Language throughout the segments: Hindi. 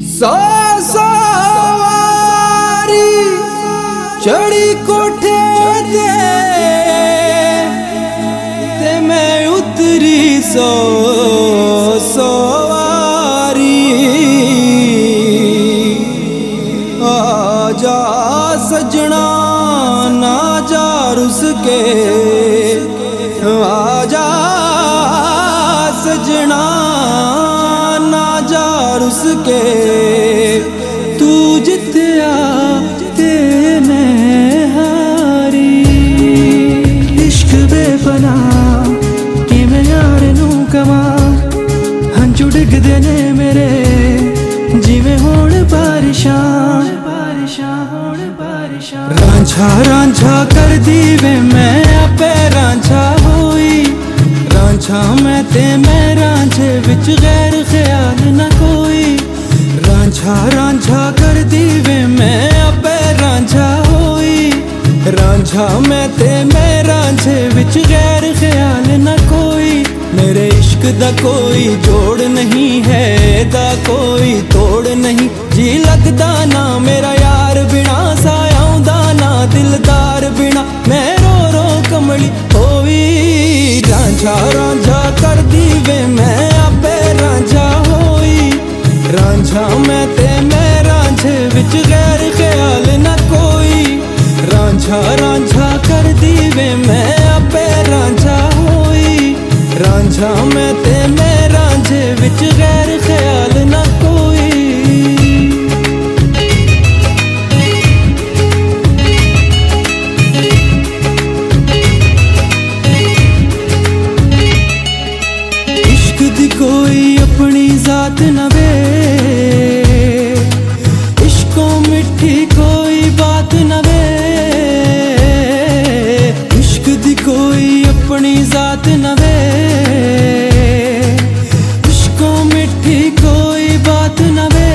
सौ सवारी चढ़ी कोठे ते मैं उतरी सौ सवारी। आजा सजना ना जा रुस के, आजा सजना ना जा रुस के, तू जित्या ते मैं हारी। इश्क बेपना कि मैं यार नू कमा, हंझू डिगदे ने मेरे जिवें होण बारिशां। रांझा रांझा कर दी वे मैं आपे रांझा होई, रांझा मैं ते मैं रांझे विच गैर ख्याल न कोई। रांझा रांझा कर दी वे मैं आपे रांझा होई, रांझा मैं ते मैं रांझे विच गैर ख्याल न कोई। मेरे इश्क दा कोई जोड़ नहीं है, दा कोई तोड़ नहीं, जी लगदा ना मेरा यार बिना, सायाउंदा ना दिलदार बिना, मैं रो रो कमली होई। रांझा रांझा कर दी वे मैं आपे रांझा होई, रांझा मैं ते मैं रांझे विच गैर ख्याल न कोई। रांझा रांझा कर दी वे मैं आपे रांझा होई, रांझा मैं ते मैं रांझे विच गैर ख्याल न कोई। इश्क दी कोई अपनी जात न वे, इश्को मिठी कोई बात न वे। इश्क दी कोई अपनी जात न वे, इश्को मिठी कोई बात न वे।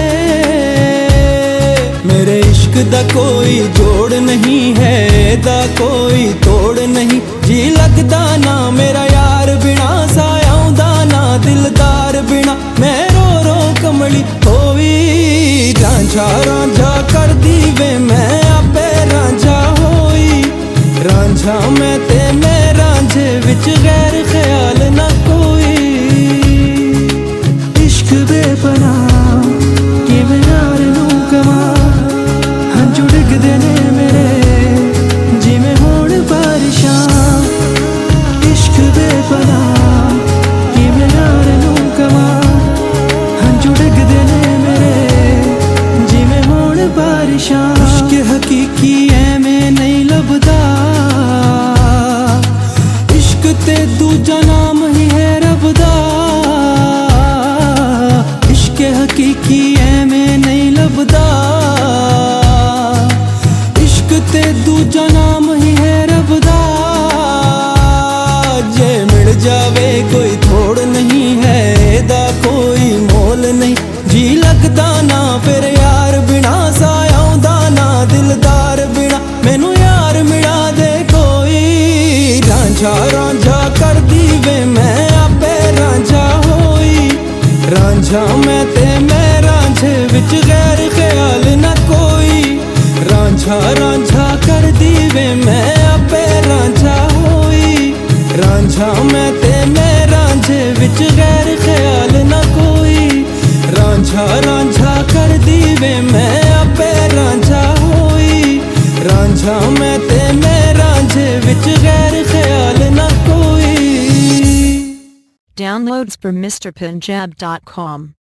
मेरे इश्क दा कोई जोड़ नहीं है, दा कोई तोड़ नहीं, जी लगदा ना मेरा यार बिना, सायाउंदा ना दिलदार बिना, मैं रो रो कमली होई। रांझा रांझा कर दी वे मैं आपे रांझा होई, रांझा मैं ते मैं रांझे विच गैर ख्याल न कोई। इश्क बेपना कि मैं यार नू कमा, हंझू डिगदे ने मेरे जिवें होण बारिशां। इश्क बेपना कि मैं यार नू कमा, हंझू डिगदे ने मेरे जिवें होण बारिशां। इश्क हकीकी ऐवें नहीं लभदा, इश्क ते दूजा नाम ही है रब दा। इश्क हकीकी ऐवें नहीं लभदा, इश्क ते दूजा नाम ही है रब दा। जे मिल जावे कोई थोड़ नहीं है, दा कोई मोल नहीं, जी लगदा ना फिर यार बिना, सायाउंदा ना दिलदार बिना, मैनू यार मिला दे कोई। रांझा रांझा कर दी वे मैं आपे रांझा होई, रांझा मैं ते मैं रांझे विच गैर ख्याल न कोई। रांझा रांझा कर दी वे मैं आपे रांझा होई, रांझा मैं ते मैं रांझे विच गैर ख्याल न कोई। रांझा रांझा कर दी वे मैं आपे रांझा होई, रांझा मैं ते मैं रांझे विच गैर ख्याल न कोई। Downloads from MrPunjab.com